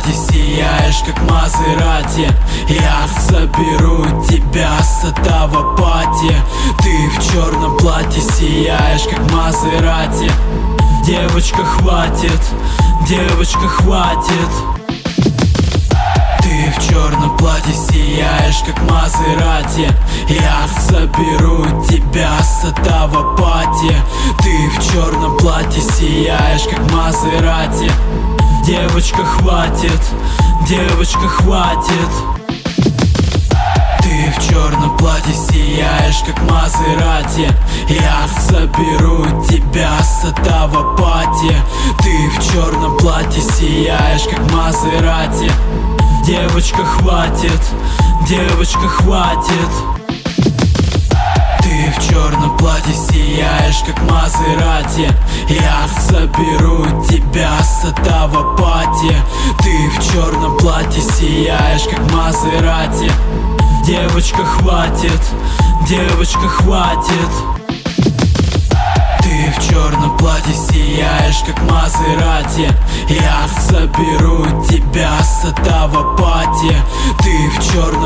платье сияешь, как Мазерати. Я заберу тебя с этого пати. Ты в черном платье сияешь, как Мазерати. Девочка, хватит, девочка, хватит. Ты в черном платье сияешь, как Мазерати. Я заберу тебя с этого пати. Ты в черном платье сияешь, как Мазерати. Девочка, хватит, девочка, хватит. Ты в черном платье сияешь, как Мазерати. Я заберу тебя с этого пати. Ты в черном платье сияешь, как Мазерати. Девочка, хватит, девочка, хватит. Ты в черном платье сияешь, как Мазерати. Я заберу тебя с этого пати. Ты в черном платье сияешь, как Мазерати. Девочка, хватит, девочка, хватит. Ты в черном платье сияешь, как Мазерати. Я заберу тебя с этого пати. Ты в черном